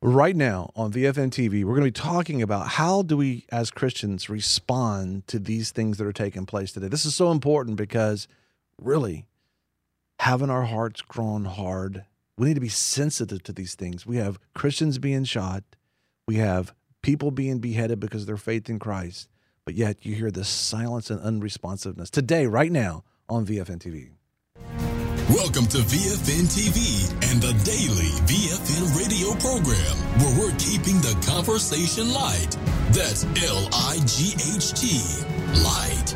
Right now on VFN TV, we're going to be talking about how do we as Christians respond to these things that are taking place today. This is so important because really having our hearts grown hard, we need to be sensitive to these things. We have Christians being shot. We have people being beheaded because of their faith in Christ. But yet you hear this silence and unresponsiveness today, right now on VFN TV. Welcome to VFN TV and the daily VFN radio program where we're keeping the conversation light. That's L-I-G-H-T, light.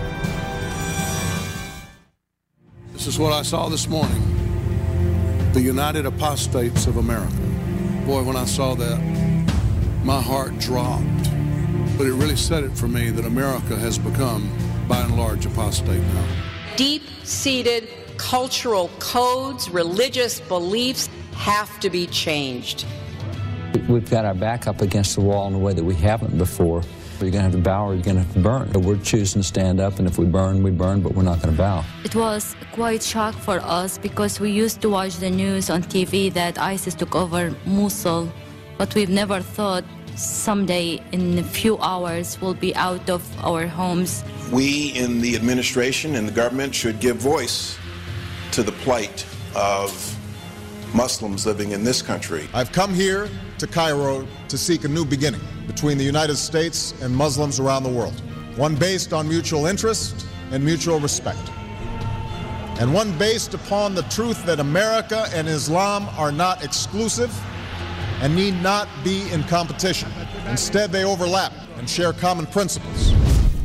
This is what I saw this morning. The United Apostates of America. Boy, when I saw that, my heart dropped. But it really said it for me that America has become, by and large, apostate now. Deep-seated cultural codes, religious beliefs have to be changed. We've got our back up against the wall in a way that we haven't before. You're going to have to bow or you're going to have to burn. We're choosing to stand up, and if we burn, but we're not going to bow. It was quite shock for us because we used to watch the news on TV that ISIS took over Mosul, but we've never thought someday in a few hours we'll be out of our homes. We in the administration and the government should give voice to the plight of Muslims living in this country. I've come here to Cairo to seek a new beginning between the United States and Muslims around the world, one based on mutual interest and mutual respect, and one based upon the truth that America and Islam are not exclusive and need not be in competition. Instead, they overlap and share common principles.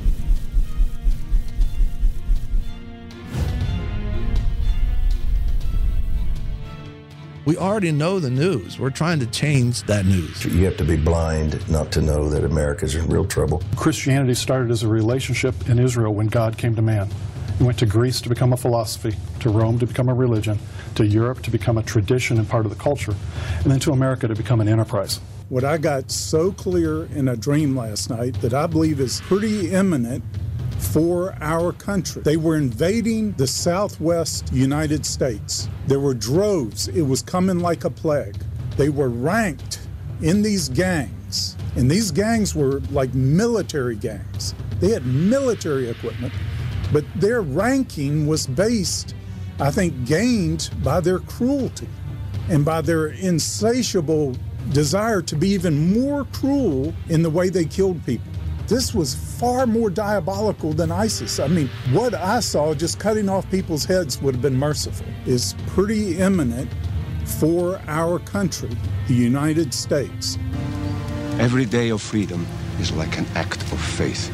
We already know the news. We're trying to change that news. You have to be blind not to know that America's in real trouble. Christianity started as a relationship in Israel when God came to man. He went to Greece to become a philosophy, to Rome to become a religion, to Europe to become a tradition and part of the culture, and then to America to become an enterprise. What I got so clear in a dream last night that I believe is pretty imminent for our country. They were invading the southwest United States. There were droves. It was coming like a plague. They were ranked in these gangs, and these gangs were like military gangs. They had military equipment, but their ranking was based, I think, gained by their cruelty and by their insatiable desire to be even more cruel in the way they killed people. This was far more diabolical than ISIS. I mean, what I saw, just cutting off people's heads would have been merciful, is pretty imminent for our country, the United States. Every day of freedom is like an act of faith.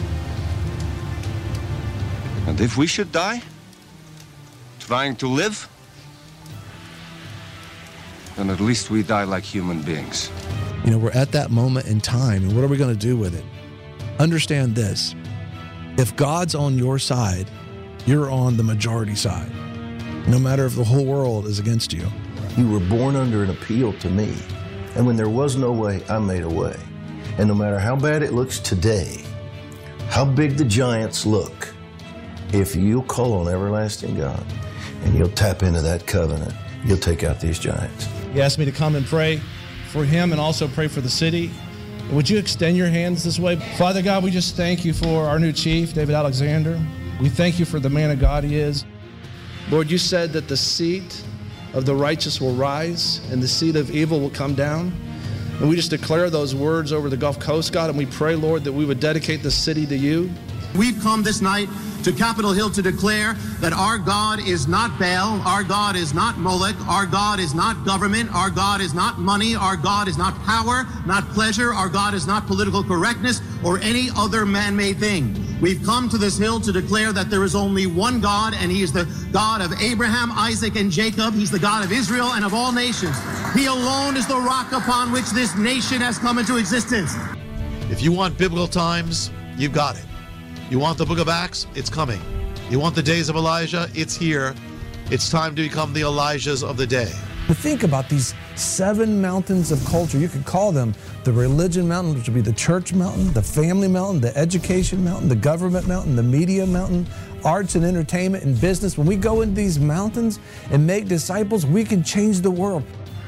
And if we should die, trying to live, then at least we die like human beings. You know, we're at that moment in time, and what are we going to do with it? Understand this. If God's on your side, you're on the majority side, no matter if the whole world is against you. You were born under an appeal to me, and when there was no way, I made a way. And no matter how bad it looks today, how big the giants look, if you'll call on everlasting God and you'll tap into that covenant, you'll take out these giants. He asked me to come and pray for him and also pray for the city. Would you extend your hands this way? Father God, we just thank you for our new chief, David Alexander. We thank you for the man of God he is. Lord, you said that the seat of the righteous will rise and the seat of evil will come down. And we just declare those words over the Gulf Coast, God, and we pray, Lord, that we would dedicate the city to you. We've come this night to Capitol Hill to declare that our God is not Baal, our God is not Molech, our God is not government, our God is not money, our God is not power, not pleasure, our God is not political correctness or any other man-made thing. We've come to this hill to declare that there is only one God, and he is the God of Abraham, Isaac, and Jacob. He's the God of Israel and of all nations. He alone is the rock upon which this nation has come into existence. If you want biblical times, you've got it. You want the book of Acts? It's coming. You want the days of Elijah? It's here. It's time to become the Elijahs of the day. But think about these 7 mountains of culture. You could call them the religion mountain, which would be the church mountain, the family mountain, the education mountain, the government mountain, the media mountain, arts and entertainment and business. When we go into these mountains and make disciples, we can change the world.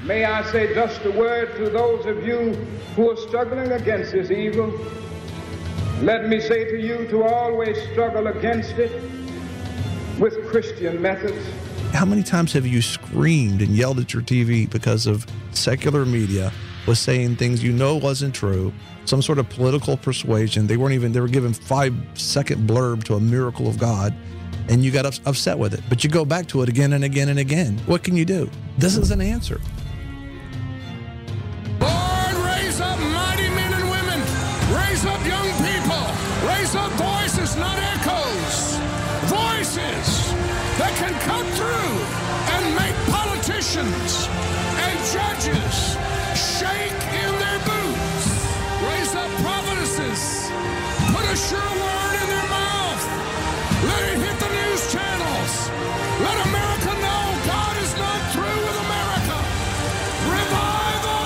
May I say just a word to those of you who are struggling against this evil. Let me say to you to always struggle against it with Christian methods. How many times have you screamed and yelled at your TV because of secular media was saying things you know wasn't true, some sort of political persuasion? They were given 5-second blurb to a miracle of God, and you got upset with it. But you go back to it again and again and again. What can you do? This is an answer. Lord, raise up mighty men and women. Raise up young people. Raise up voices, not echoes. Voices that can cut through and make politicians and judges shake in their boots. Raise up prophetesses. Put a sure word in their mouth. Let it hit the news channels. Let America know God is not through with America. Revival!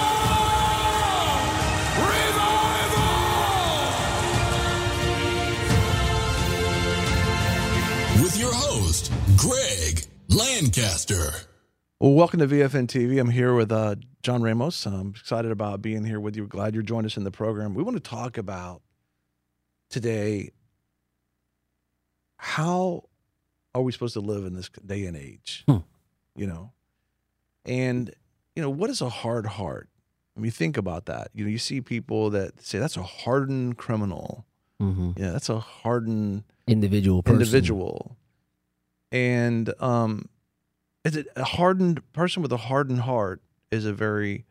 Revival! With your host, Greg Lancaster. Well, welcome to VFN TV. I'm here with John Ramos. I'm excited about being here with you. Glad you're joining us in the program. We want to talk about today, how are we supposed to live in this day and age? You know, and, you know, what is a hard heart? I mean, think about that. You know, you see people that say that's a hardened criminal. Mm-hmm. Yeah, that's a hardened individual person. And is it a hardened person with a hardened heart is a very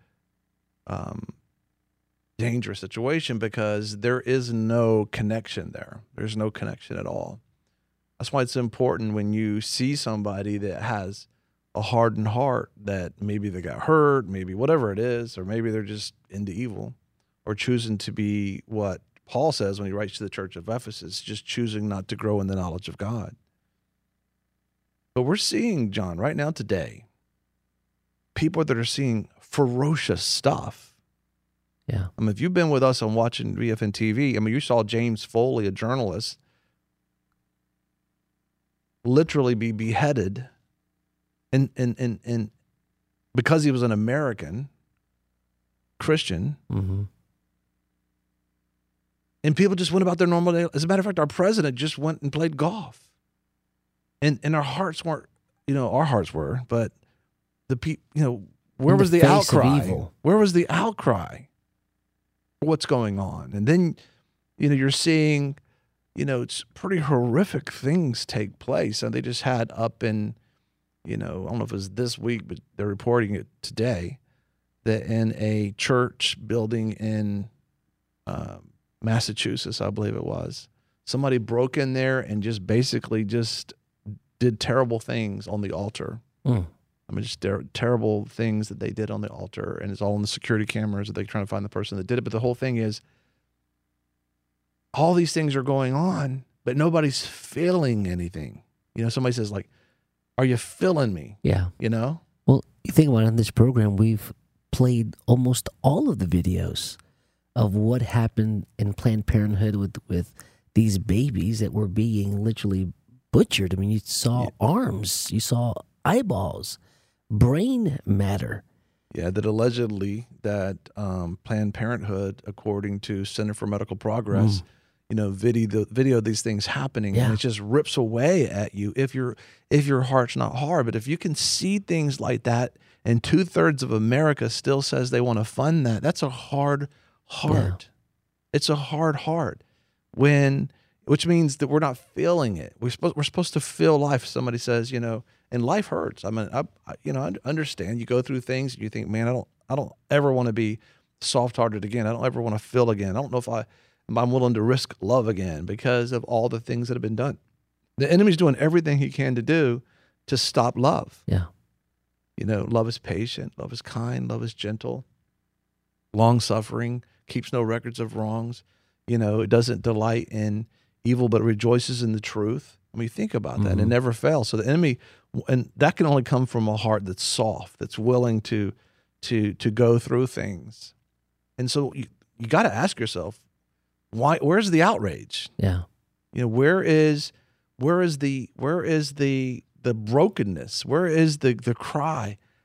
dangerous situation because there is no connection there. There's no connection at all. That's why it's important when you see somebody that has a hardened heart, that maybe they got hurt, maybe whatever it is, or maybe they're just into evil or choosing to be what Paul says when he writes to the church of Ephesus, just choosing not to grow in the knowledge of God. But we're seeing, John, right now today, people that are seeing ferocious stuff. Yeah. I mean, if you've been with us on watching VFN TV, I mean, you saw James Foley, a journalist, literally be beheaded and because he was an American Christian. Mm-hmm. And people just went about their normal day. As a matter of fact, our president just went and played golf. And our hearts weren't, you know, our hearts were, but the people, you know, where was the outcry? Where was the outcry? What's going on? And then, you know, you're seeing, you know, it's pretty horrific things take place. And they just had up in, you know, I don't know if it was this week, but they're reporting it today, that in a church building in Massachusetts, I believe it was, somebody broke in there and just basically just did terrible things on the altar. I mean, just terrible things that they did on the altar, and it's all in the security cameras that they're trying to find the person that did it. But the whole thing is, all these things are going on, but nobody's feeling anything. You know, somebody says, like, are you feeling me? Yeah. You know? Well, you think about it, in this program, we've played almost all of the videos of what happened in Planned Parenthood with these babies that were being literally butchered. I mean, you saw arms, you saw eyeballs, brain matter. Yeah, that allegedly that Planned Parenthood, according to Center for Medical Progress, you know, video these things happening, and it just rips away at you if your heart's not hard. But if you can see things like that, and 2/3 of America still says they want to fund that, that's a hard heart. Yeah. It's a hard heart, which means that we're not feeling it. We're supposed to feel life. Somebody says, you know, and life hurts. I mean, I understand. You go through things, and you think, man, I don't ever want to be soft-hearted again. I don't ever want to feel again. I don't know if I'm willing to risk love again because of all the things that have been done. The enemy's doing everything he can to do to stop love. Yeah. You know, love is patient, love is kind, love is gentle, long-suffering, keeps no records of wrongs. You know, it doesn't delight in evil, but rejoices in the truth. I mean, think about that. It never fails. So the enemy, and that can only come from a heart that's soft, that's willing to go through things. And so you got to ask yourself, where's the outrage? Yeah. You know, where is the brokenness? Where is the cry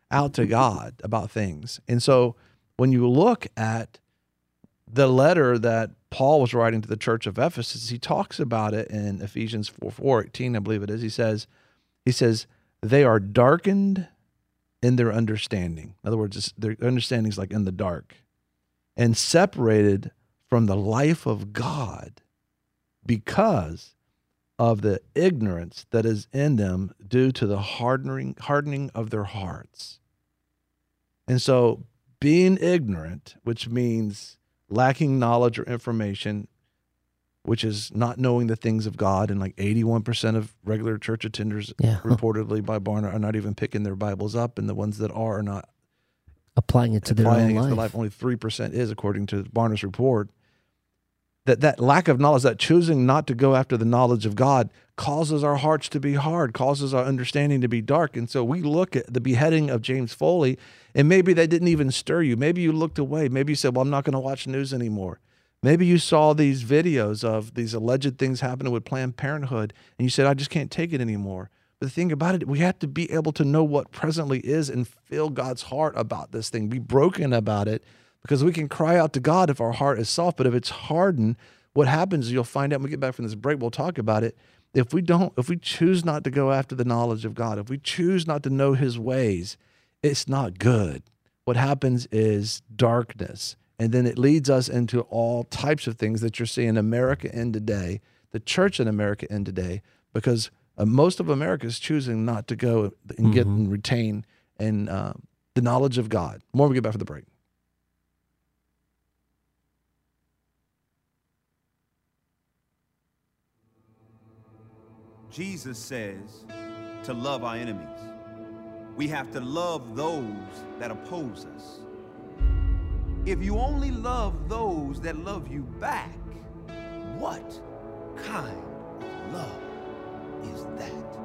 out to God about things. And so when you look at the letter that Paul was writing to the church of Ephesus, he talks about it in Ephesians 4:18, I believe it is. He says, they are darkened in their understanding. In other words, their understanding is like in the dark, and separated from the life of God because of the ignorance that is in them due to the hardening of their hearts. And so being ignorant, which means lacking knowledge or information, which is not knowing the things of God, and like 81% of regular church attenders reportedly by Barna are not even picking their Bibles up, and the ones that are not applying it to their own life. Only 3% is, according to Barna's report. That lack of knowledge, that choosing not to go after the knowledge of God, causes our hearts to be hard, causes our understanding to be dark. And so we look at the beheading of James Foley, and maybe that didn't even stir you. Maybe you looked away. Maybe you said, well, I'm not going to watch news anymore. Maybe you saw these videos of these alleged things happening with Planned Parenthood, and you said, I just can't take it anymore. But the thing about it, we have to be able to know what presently is and feel God's heart about this thing, be broken about it, because we can cry out to God if our heart is soft. But if it's hardened, what happens is you'll find out when we get back from this break, we'll talk about it. If we choose not to go after the knowledge of God, if we choose not to know his ways, it's not good. What happens is darkness. And then it leads us into all types of things that you're seeing America in today, the church in America in today, because most of America is choosing not to go and get and retain and the knowledge of God. More when we get back from the break. Jesus says to love our enemies. We have to love those that oppose us. If you only love those that love you back, what kind of love is that?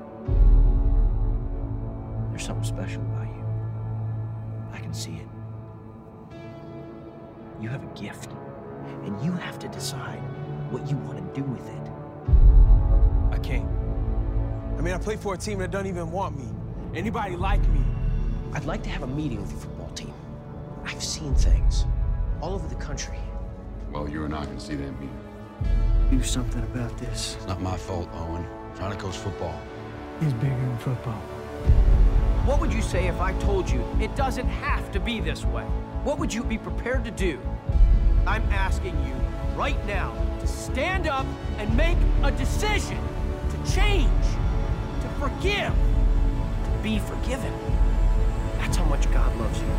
There's something special about you. I can see it. You have a gift, and you have to decide what you want to do with it. I can't. I mean, I play for a team that doesn't even want me. Anybody like me? I'd like to have a meeting with your football team. I've seen things all over the country. Well, you and I can see them here. Do something about this. It's not my fault, Owen. I'm trying to coach football. It's bigger than football. What would you say if I told you it doesn't have to be this way? What would you be prepared to do? I'm asking you right now to stand up and make a decision, to change, to forgive, to be forgiven. That's how much God loves you.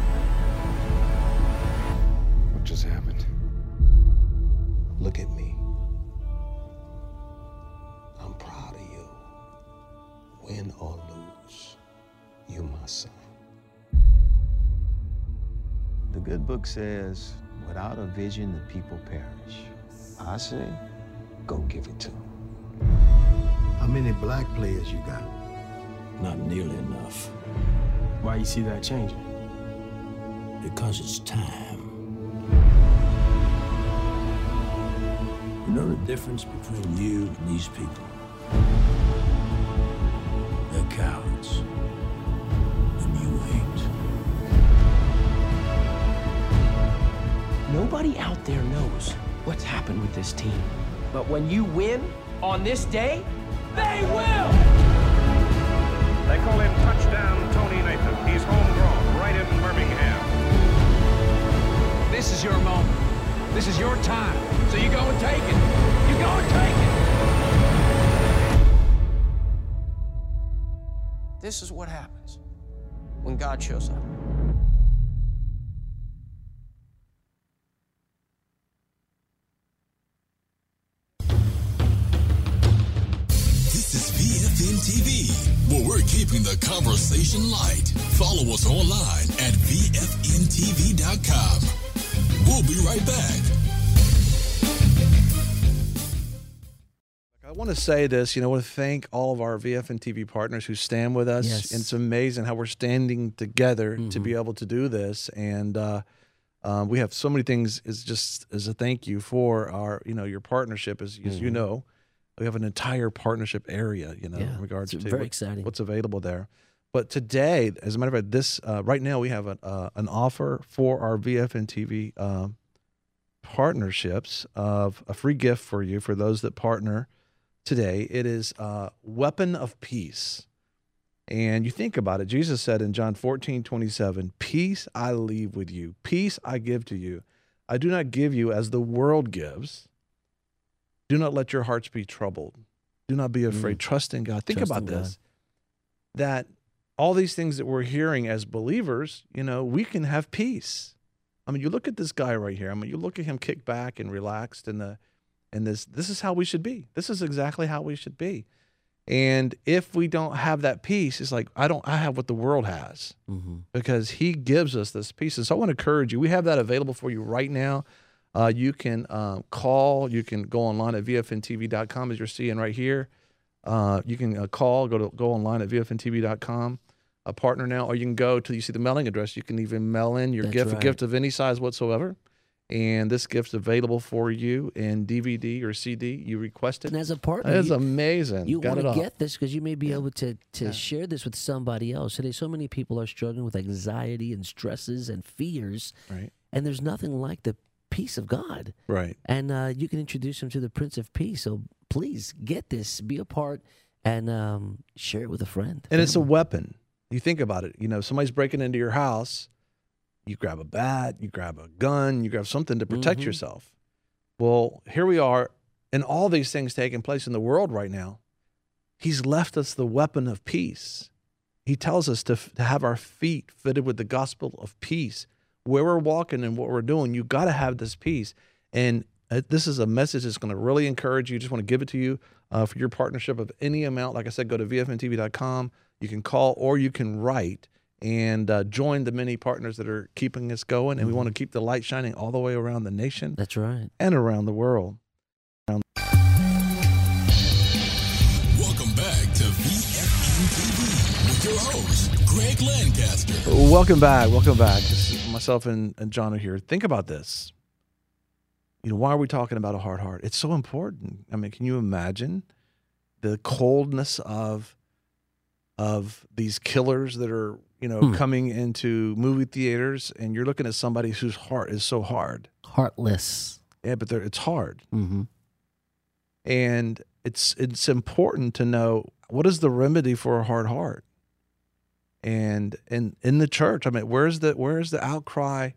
What just happened? Look at me. I'm proud of you. Win or lose, you're my son. The good book says, without a vision, the people perish. I say, go give it to them. How many black players you got? Not nearly enough. Why you see that changing? Because it's time. You know the difference between you and these people? They're cowards. And you ain't. Nobody out there knows what's happened with this team. But when you win on this day, they will! They call him Touchdown Tony Nathan. He's homegrown, right in Birmingham. This is your moment. This is your time. So you go and take it. You go and take it. This is what happens when God shows up. This is VFN TV, where we're keeping the conversation light. Follow us online at VFNTV.com. We'll be right back. I want to say this, I want to thank all of our VFN TV partners who stand with us. Yes. And it's amazing how we're standing together to be able to do this. And we have so many things as a thank you for our, your partnership. As you know, we have an entire partnership area, in regards to very exciting. What's available there. But today, as a matter of fact, this right now we have an offer for our VFN TV partnerships of a free gift for you for those that partner today. It is Weapon of Peace. And you think about it, Jesus said in John 14:27, peace I leave with you, peace I give to you. I do not give you as the world gives. Do not let your hearts be troubled. Do not be afraid. Trust in God. Think about this, that all these things that we're hearing as believers, we can have peace. I mean, you look at this guy right here. I mean, you look at him kick back and relaxed and this is how we should be. This is exactly how we should be. And if we don't have that peace, it's like, I have what the world has, because he gives us this peace. And so I want to encourage you. We have that available for you right now. You can call, you can go online at vfntv.com as you're seeing right here. You can call, go online at vfntv.com, a partner now, or you can go to, you see the mailing address. You can even mail in your gift, a gift of any size whatsoever. And this gift's available for you in DVD or CD. You request it. And as a partner, it's amazing. You want to get this because you may be able to share this with somebody else. Today, so many people are struggling with anxiety and stresses and fears. Right. And there's nothing like the peace of God. Right. And you can introduce them to the Prince of Peace. So please get this, be a part, and share it with a friend. And it's a weapon. You think about it. Somebody's breaking into your house. You grab a bat, you grab a gun, you grab something to protect yourself. Well, here we are, and all these things taking place in the world right now. He's left us the weapon of peace. He tells us to have our feet fitted with the gospel of peace. Where we're walking and what we're doing, you got to have this peace. And this is a message that's going to really encourage you. Just want to give it to you for your partnership of any amount. Like I said, go to vfntv.com. You can call or you can write. And join the many partners that are keeping us going. And we want to keep the light shining all the way around the nation. That's right. And around the world. Welcome back to VFN TV with your host, Greg Lancaster. Welcome back. Welcome back. This is myself and John are here. Think about this. Why are we talking about a hard heart? It's so important. I mean, can you imagine the coldness of these killers that are coming into movie theaters, and you're looking at somebody whose heart is so hard. Heartless. Yeah, but it's hard. And it's important to know what is the remedy for a hard heart. And in the church, I mean, where's the outcry?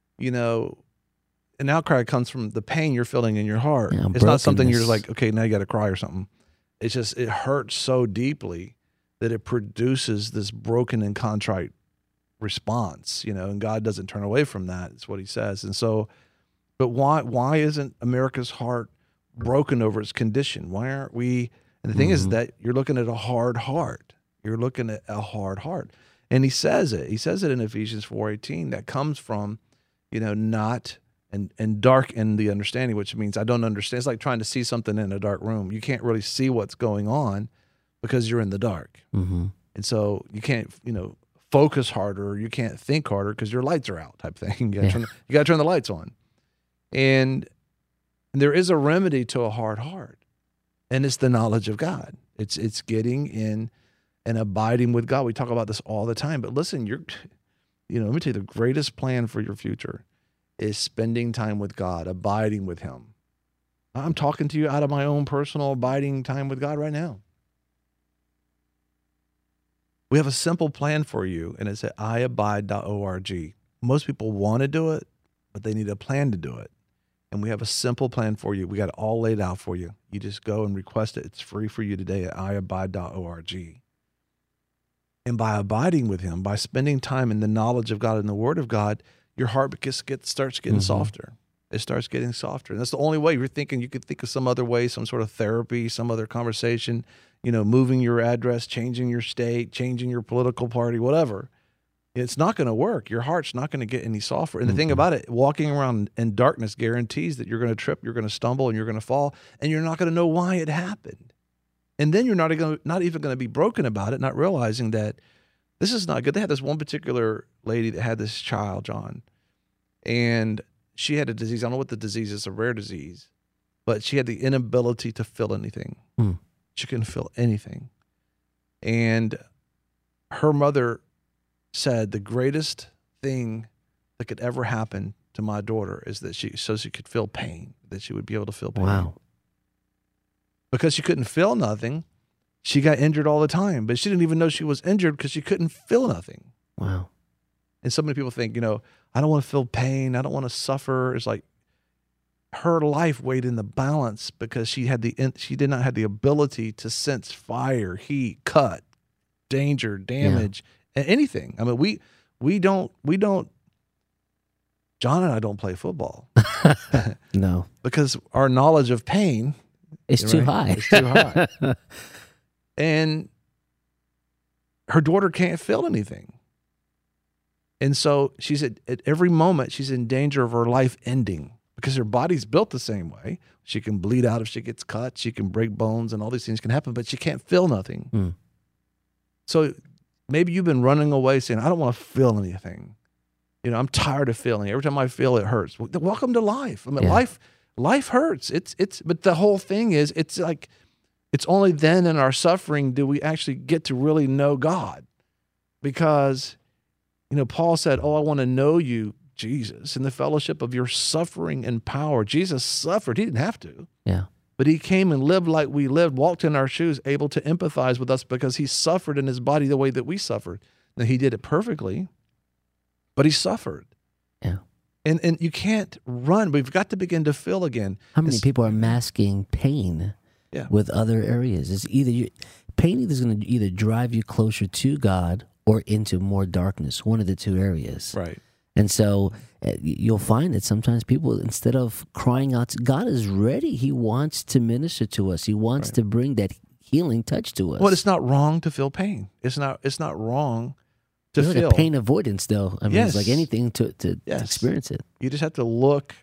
An outcry comes from the pain you're feeling in your heart. Yeah, it's not something you're like, okay, now you got to cry or something. It's just, it hurts so deeply that it produces this broken and contrite response, and God doesn't turn away from that. It's what he says. And so, but why isn't America's heart broken over its condition? Why aren't we? And the thing is that you're looking at a hard heart. You're looking at a hard heart. And he says it in Ephesians 4:18, that comes from, not and dark in the understanding, which means I don't understand. It's like trying to see something in a dark room. You can't really see what's going on because you're in the dark. And so you can't, focus harder. You can't think harder because your lights are out type thing. You got to turn the lights on. And there is a remedy to a hard heart, and it's the knowledge of God. It's getting in and abiding with God. We talk about this all the time, but listen, let me tell you, the greatest plan for your future is spending time with God, abiding with him. I'm talking to you out of my own personal abiding time with God right now. We have a simple plan for you, and it's at iabide.org. Most people want to do it, but they need a plan to do it. And we have a simple plan for you. We got it all laid out for you. You just go and request it. It's free for you today at iabide.org. And by abiding with him, by spending time in the knowledge of God and the word of God, your heart starts getting softer. It starts getting softer. And that's the only way. You're thinking you could think of some other way, some sort of therapy, some other conversation, moving your address, changing your state, changing your political party, whatever. It's not going to work. Your heart's not going to get any softer. And the thing about it, walking around in darkness guarantees that you're going to trip, you're going to stumble, and you're going to fall, and you're not going to know why it happened. And then you're not even going to be broken about it, not realizing that this is not good. They had this one particular lady that had this child, John, and she had a disease. I don't know what the disease is, a rare disease, but she had the inability to feel anything. She couldn't feel anything. And her mother said the greatest thing that could ever happen to my daughter is that she could feel pain, that she would be able to feel pain. Wow. Because she couldn't feel nothing, she got injured all the time, but she didn't even know she was injured because she couldn't feel nothing. Wow. And so many people think, I don't want to feel pain. I don't want to suffer. It's like her life weighed in the balance because she did not have the ability to sense fire, heat, cut, danger, damage, anything. I mean, we don't, John and I don't play football. No. Because our knowledge of pain is too high. It's too high. And her daughter can't feel anything. And so she said at every moment she's in danger of her life ending because her body's built the same way. She can bleed out if she gets cut. She can break bones and all these things can happen, but she can't feel nothing. Mm. So maybe you've been running away saying, I don't want to feel anything. I'm tired of feeling. Every time I feel it hurts. Well, welcome to life. I mean, life hurts. But the whole thing is, it's like, it's only then in our suffering do we actually get to really know God. Because, Paul said, I want to know you, Jesus, in the fellowship of your suffering and power. Jesus suffered. He didn't have to. Yeah. But he came and lived like we lived, walked in our shoes, able to empathize with us because he suffered in his body the way that we suffered. Now, he did it perfectly, but he suffered. Yeah. And you can't run. We've got to begin to feel again. How many people are masking pain with other areas? It's either pain is going to either drive you closer to God or into more darkness, one of the two areas. Right. And so you'll find that sometimes people, instead of crying out, God is ready. He wants to minister to us. He wants to bring that healing touch to us. Well, it's not wrong to feel pain. It's not wrong to feel. The pain avoidance, though. I mean, it's like anything to experience it. You just have to look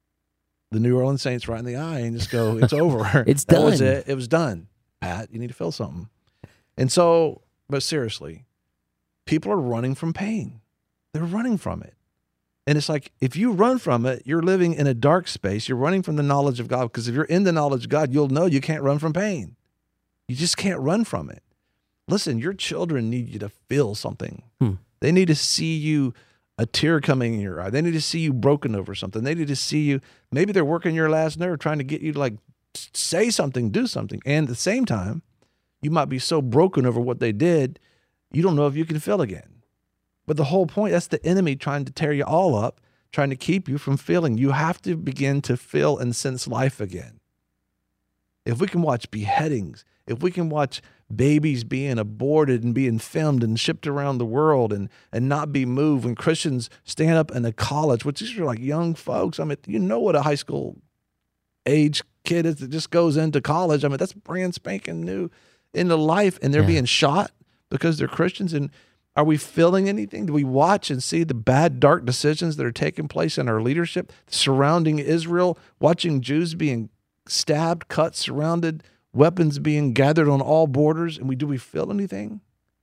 the New Orleans Saints right in the eye and just go, it's over. It's that done. was it. It was done. Pat, you need to feel something. And so, but seriously, people are running from pain. They're running from it. And it's like, if you run from it, you're living in a dark space. You're running from the knowledge of God, because if you're in the knowledge of God, you'll know you can't run from pain. You just can't run from it. Listen, your children need you to feel something. They need to see you, a tear coming in your eye. They need to see you broken over something. They need to see you, maybe they're working your last nerve, trying to get you to like say something, do something. And at the same time, you might be so broken over what they did, you don't know if you can feel again. But the whole point, that's the enemy trying to tear you all up, trying to keep you from feeling. You have to begin to feel and sense life again. If we can watch beheadings, if we can watch babies being aborted and being filmed and shipped around the world and not be moved, when Christians stand up in a college, which these are like young folks. I mean, you know what a high school age kid is that just goes into college. I mean, that's brand spanking new into life, and they're being shot because they're Christians. And are we feeling anything? Do we watch and see the bad, dark decisions that are taking place in our leadership surrounding Israel, watching Jews being stabbed, cut, surrounded, weapons being gathered on all borders? And do we feel anything?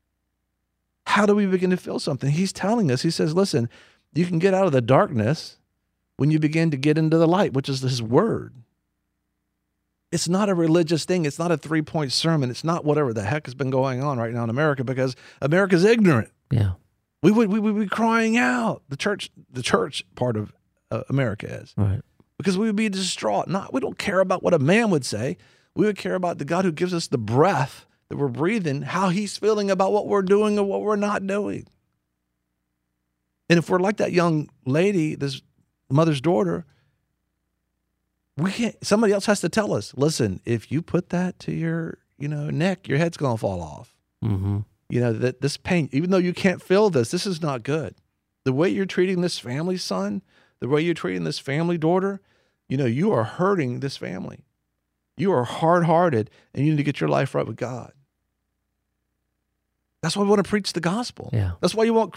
How do we begin to feel something? He's telling us, he says, listen, you can get out of the darkness when you begin to get into the light, which is his word. It's not a religious thing. It's not a 3-point sermon. It's not whatever the heck has been going on right now in America, because America's ignorant. Yeah. We would be crying out. The church part of America is. Right. Because we would be distraught. We don't care about what a man would say. We would care about the God who gives us the breath that we're breathing, how he's feeling about what we're doing or what we're not doing. And if we're like that young lady, this mother's daughter, we can't. Somebody else has to tell us, listen, if you put that to your neck, your head's going to fall off. Mm-hmm. That this pain, even though you can't feel this is not good. The way you're treating this family son, the way you're treating this family daughter, you are hurting this family. You are hard-hearted, and you need to get your life right with God. That's why we want to preach the gospel. Yeah. That's why you want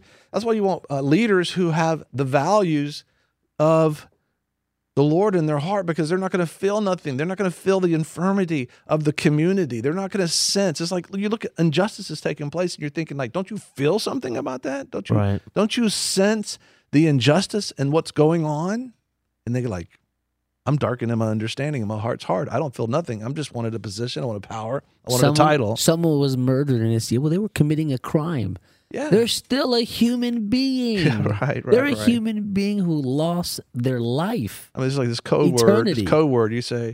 leaders who have the values of the Lord in their heart, because they're not going to feel nothing. They're not going to feel the infirmity of the community. They're not going to sense. It's like you look at injustices taking place and you're thinking like, don't you feel something about that? Don't you sense the injustice and what's going on? And they're like, I'm darkened in my understanding, and my heart's hard. I don't feel nothing. I'm just wanted a position. I want a power. I wanted a title. Someone was murdered, and it's, well, they were committing a crime. Yeah. They're still a human being. Yeah, right. They're a human being who lost their life. I mean, it's like this code word. This code word. You say,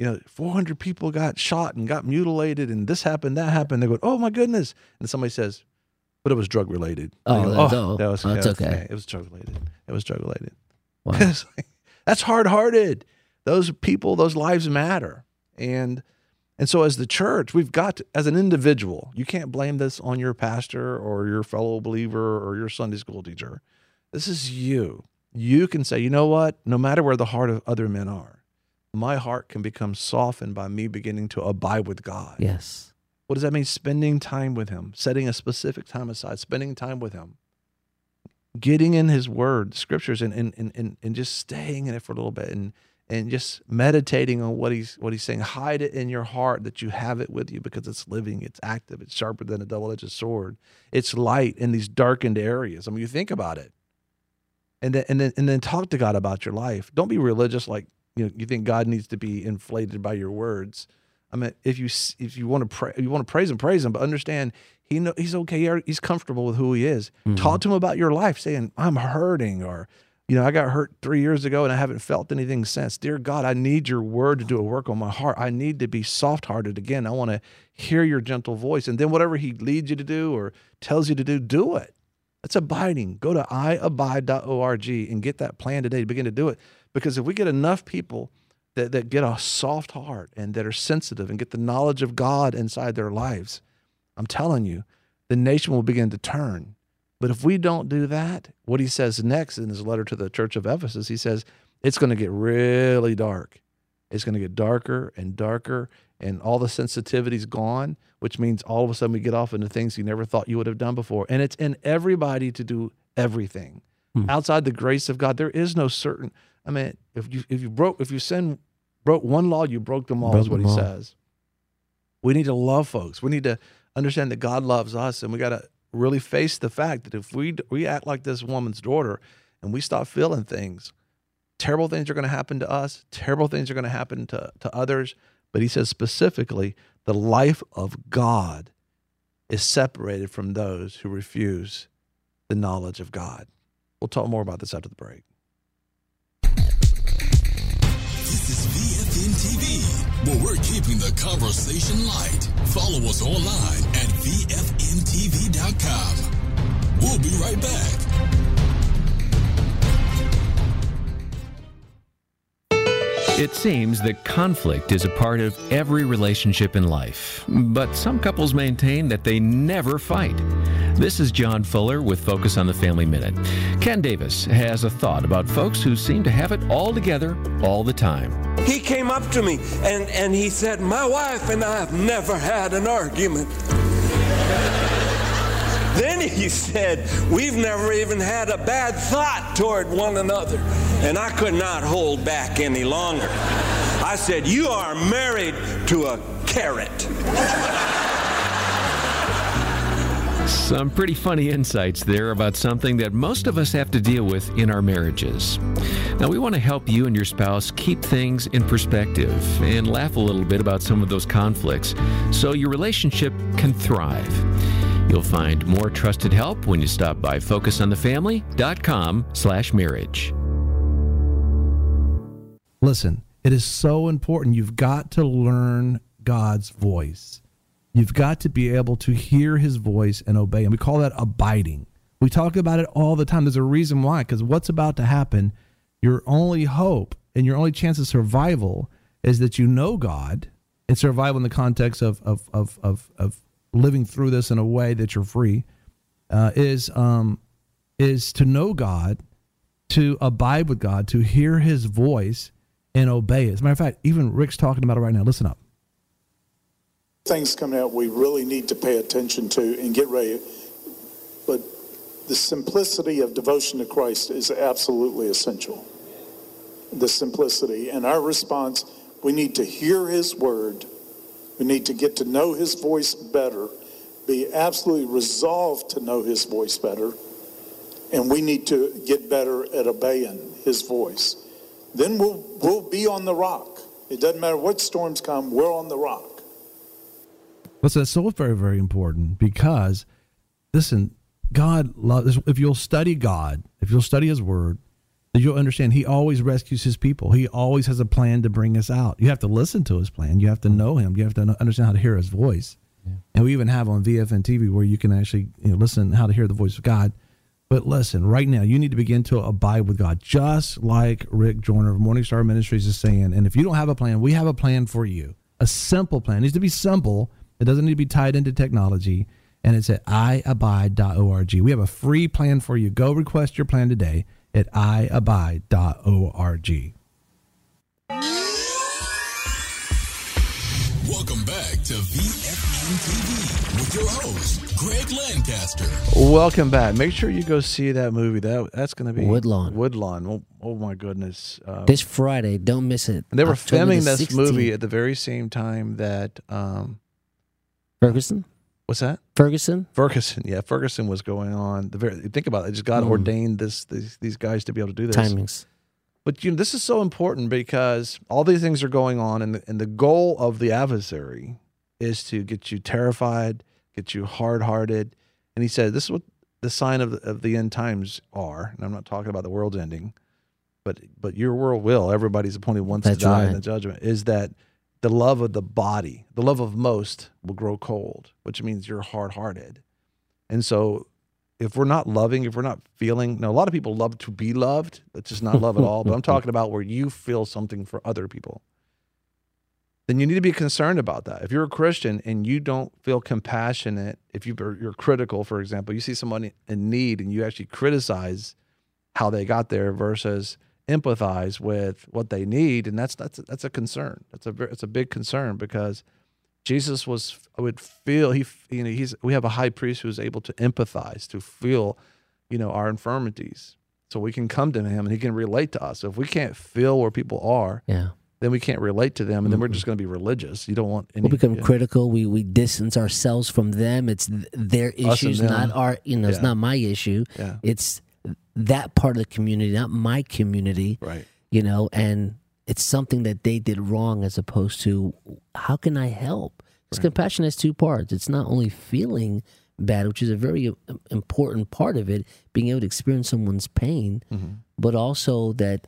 400 people got shot and got mutilated, and this happened, that happened. They go, oh my goodness. And somebody says, but it was drug related. That's okay. It was drug related. It was drug related. Wow. That's hard-hearted. Those people, those lives matter. And so as the church, we've got to, as an individual, you can't blame this on your pastor or your fellow believer or your Sunday school teacher. This is you. You can say, you know what? No matter where the heart of other men are, my heart can become softened by me beginning to abide with God. Yes. What does that mean? Spending time with him, setting a specific time aside, spending time with him, getting in his word, scriptures, and just staying in it for a little bit and just meditating on what he's saying. Hide it in your heart that you have it with you, because it's living, it's active, it's sharper than a double-edged sword. It's light in these darkened areas. I mean, you think about it. And then talk to God about your life. Don't be religious like you think God needs to be inflated by your words. I mean, if you want to pray, you want to praise him, but understand he's okay. He's comfortable with who he is. Mm-hmm. Talk to him about your life, saying, I'm hurting, or, I got hurt 3 years ago and I haven't felt anything since. Dear God, I need your word to do a work on my heart. I need to be soft-hearted again. I want to hear your gentle voice. And then whatever he leads you to do or tells you to do it. That's abiding. Go to iabide.org and get that plan today to begin to do it. Because if we get enough people that get a soft heart and that are sensitive and get the knowledge of God inside their lives, I'm telling you, the nation will begin to turn. But if we don't do that, what he says next in his letter to the church of Ephesus, he says, it's going to get really dark. It's going to get darker and darker, and all the sensitivity's gone, which means all of a sudden we get off into things you never thought you would have done before. And it's in everybody to do everything. Outside the grace of God, there is no certain. I mean, if you broke one law, you broke them all, is what he says. We need to love folks. We need to understand that God loves us, and we got to really face the fact that if we act like this woman's daughter and we stop feeling things, terrible things are going to happen to us. Terrible things are going to happen to others. But he says specifically, the life of God is separated from those who refuse the knowledge of God. We'll talk more about this after the break. This is VFN TV, where we're keeping the conversation light. Follow us online at VFNTV.com. We'll be right back. It seems that conflict is a part of every relationship in life, but some couples maintain that they never fight. This is John Fuller with Focus on the Family Minute. Ken Davis has a thought about folks who seem to have it all together all the time. He came up to me and he said, my wife and I have never had an argument. Then he said, we've never even had a bad thought toward one another. And I could not hold back any longer. I said, you are married to a carrot. Some pretty funny insights there about something that most of us have to deal with in our marriages. Now, we want to help you and your spouse keep things in perspective and laugh a little bit about some of those conflicts so your relationship can thrive. You'll find more trusted help when you stop by focusonthefamily.com/marriage. Listen, it is so important. You've got to learn God's voice. You've got to be able to hear his voice and obey him. We call that abiding. We talk about it all the time. There's a reason why, because what's about to happen, your only hope and your only chance of survival is that you know God, and survival in the context of living through this in a way that you're free, is to know God, to abide with God, to hear his voice and obey it. As a matter of fact, even Rick's talking about it right now. Listen up. Things coming out we really need to pay attention to and get ready. But the simplicity of devotion to Christ is absolutely essential. The simplicity. And our response, we need to hear his word. We need to get to know his voice better, be absolutely resolved to know his voice better, and we need to get better at obeying his voice. then we'll be on the rock. It doesn't matter what storms come, we're on the rock. Listen, that's so very, very important because, listen, God loves, if you'll study God, if you'll study his word, then you'll understand he always rescues his people. He always has a plan to bring us out. You have to listen to his plan. You have to know him. You have to understand how to hear his voice. Yeah. And we even have on VFN TV where you can actually listen how to hear the voice of God. But listen, right now, you need to begin to abide with God, just like Rick Joyner of Morning Star Ministries is saying. And if you don't have a plan, we have a plan for you. A simple plan. It needs to be simple. It doesn't need to be tied into technology. And it's at iabide.org. We have a free plan for you. Go request your plan today at iabide.org. Welcome back to VFN TV with your host, Greg Lancaster. Welcome back. Make sure you go see that movie. That's going to be Woodlawn. Oh my goodness. This Friday, don't miss it. And they were October filming the this 16th. movie at the very same time that Ferguson? What's that? Ferguson? Ferguson, yeah. Ferguson was going on. Think about it. Just God ordained these guys to be able to do this. Timings. But this is so important because all these things are going on, and the goal of the adversary is to get you terrified, get you hard-hearted. And he said, this is what the sign of the end times are. And I'm not talking about the world's ending, but your world will. Everybody's appointed once to die in the judgment. Is that the love of the body, the love of most, will grow cold, which means you're hard-hearted. And so if we're not loving, if we're not feeling, a lot of people love to be loved. That's just not love at all. But I'm talking about where you feel something for other people. Then you need to be concerned about that. If you're a Christian and you don't feel compassionate, if you're critical, for example, you see someone in need and you actually criticize how they got there versus empathize with what they need, and that's a concern. It's a big concern because Jesus would feel we have a high priest who's able to empathize, to feel, our infirmities, so we can come to him and he can relate to us. So if we can't feel where people are, then we can't relate to them, and then we're just going to be religious. You don't want any. We'll become critical. We distance ourselves from them. It's their issues, not our. It's not my issue. Yeah. It's that part of the community, not my community. Right. And it's something that they did wrong, as opposed to how can I help? Because compassion has two parts. It's not only feeling bad, which is a very important part of it, being able to experience someone's pain, but also that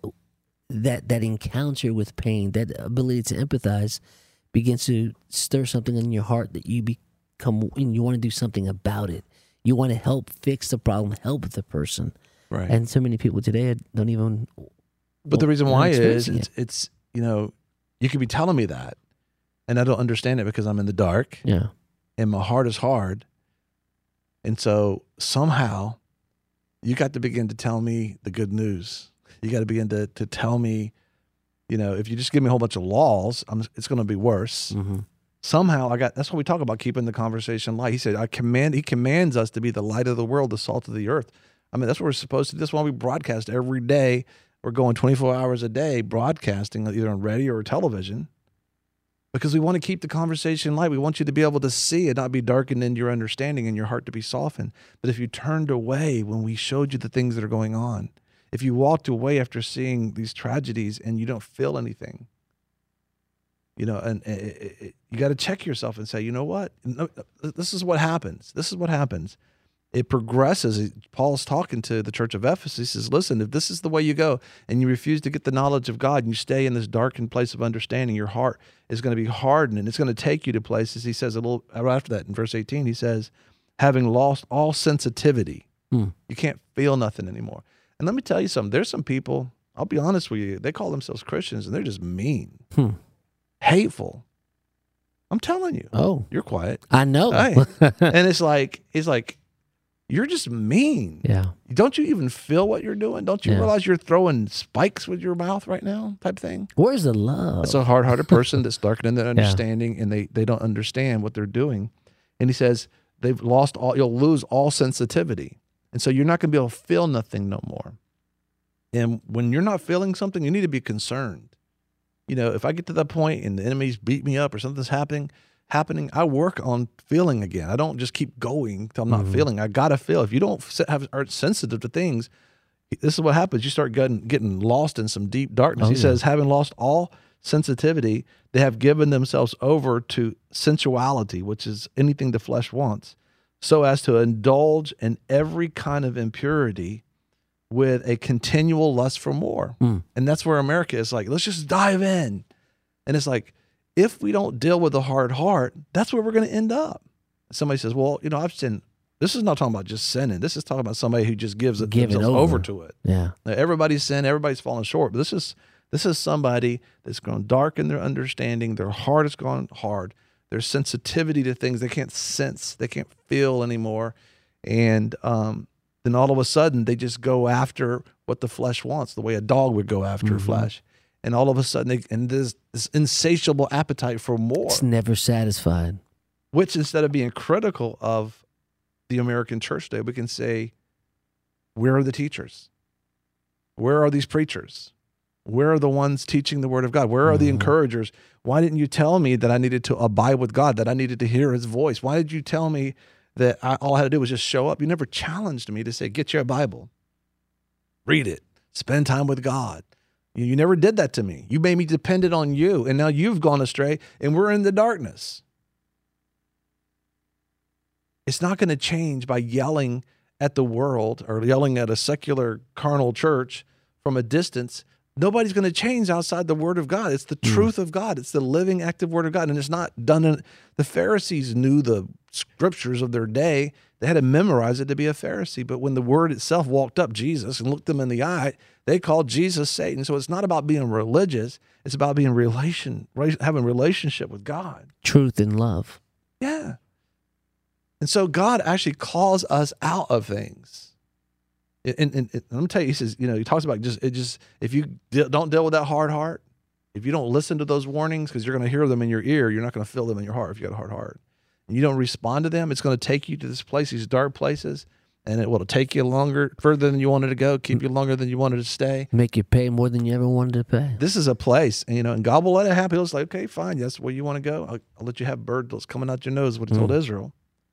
encounter with pain, that ability to empathize, begins to stir something in your heart that you become, and you want to do something about it. You want to help fix the problem, help the person. Right. And so many people today don't even. But the reason why is it's you could be telling me that, and I don't understand it because I'm in the dark. Yeah. And my heart is hard. And so somehow you got to begin to tell me the good news. You got to begin to tell me, if you just give me a whole bunch of laws, it's going to be worse. Somehow that's why we talk about keeping the conversation light. He said, he commands us to be the light of the world, the salt of the earth. I mean, that's what we're supposed to do. That's why we broadcast every day. We're going 24 hours a day broadcasting either on radio or television because we want to keep the conversation light. We want you to be able to see it, not be darkened in your understanding and your heart to be softened. But if you turned away when we showed you the things that are going on, if you walked away after seeing these tragedies and you don't feel anything, and you got to check yourself and say, you know what? No, this is what happens. This is what happens. It progresses. Paul's talking to the church of Ephesus. He says, listen, if this is the way you go and you refuse to get the knowledge of God and you stay in this darkened place of understanding, your heart is going to be hardened and it's going to take you to places. He says a little right after that in verse 18, he says, having lost all sensitivity, you can't feel nothing anymore. And let me tell you something. There's some people, I'll be honest with you, they call themselves Christians and they're just mean, hateful. I'm telling you. Oh. You're quiet. I know. Hey. And it's like, you're just mean. Yeah. Don't you even feel what you're doing? Don't you realize you're throwing spikes with your mouth right now type thing? Where's the love? It's a hard-hearted person that's darkened in their understanding and they don't understand what they're doing. And he says, you'll lose all sensitivity. And so you're not going to be able to feel nothing no more. And when you're not feeling something, you need to be concerned. If I get to that point and the enemies beat me up or something's happening, I work on feeling again. I don't just keep going till I'm not feeling. I got to feel. If you don't aren't sensitive to things, This is what happens. You start getting lost in some deep darkness. Oh, He yeah. says, having lost all sensitivity, they have given themselves over to sensuality, which is anything the flesh wants, so as to indulge in every kind of impurity with a continual lust for more. Mm. And that's where America is like, let's just dive in. And it's like, if we don't deal with a hard heart, that's where we're going to end up. Somebody says, well, I've sinned. This is not talking about just sinning. This is talking about somebody who just gives themselves over to it. Yeah. Now, everybody's sinned. Everybody's fallen short. But this is somebody that's grown dark in their understanding. Their heart has gone hard. Their sensitivity to things they can't sense, they can't feel anymore. And then all of a sudden, they just go after what the flesh wants, the way a dog would go after flesh. And all of a sudden, there's this insatiable appetite for more. It's never satisfied. Which, instead of being critical of the American church today, we can say, where are the teachers? Where are these preachers? Where are the ones teaching the word of God? Where are the encouragers? Why didn't you tell me that I needed to abide with God, that I needed to hear his voice? Why did you tell me that all I had to do was just show up? You never challenged me to say, get your Bible, read it, spend time with God. You never did that to me. You made me dependent on you, and now you've gone astray, and we're in the darkness. It's not going to change by yelling at the world or yelling at a secular carnal church from a distance. Nobody's going to change outside the word of God. It's the truth of God. It's the living, active word of God. And it's not done in, the Pharisees knew the scriptures of their day. They had to memorize it to be a Pharisee. But when the word itself walked up Jesus and looked them in the eye, they called Jesus Satan. So it's not about being religious. It's about being having relationship with God. Truth and love. Yeah. And so God actually calls us out of things. And let me tell you, he says, he talks about if you don't deal with that hard heart, if you don't listen to those warnings, because you're going to hear them in your ear, you're not going to feel them in your heart if you got a hard heart. And you don't respond to them, it's going to take you to this place, these dark places, and it will take you further than you wanted to go, keep you longer than you wanted to stay. Make you pay more than you ever wanted to pay. This is a place, and God will let it happen. He'll say, okay, fine, that's where you want to go. I'll let you have birds coming out your nose, what he told Israel.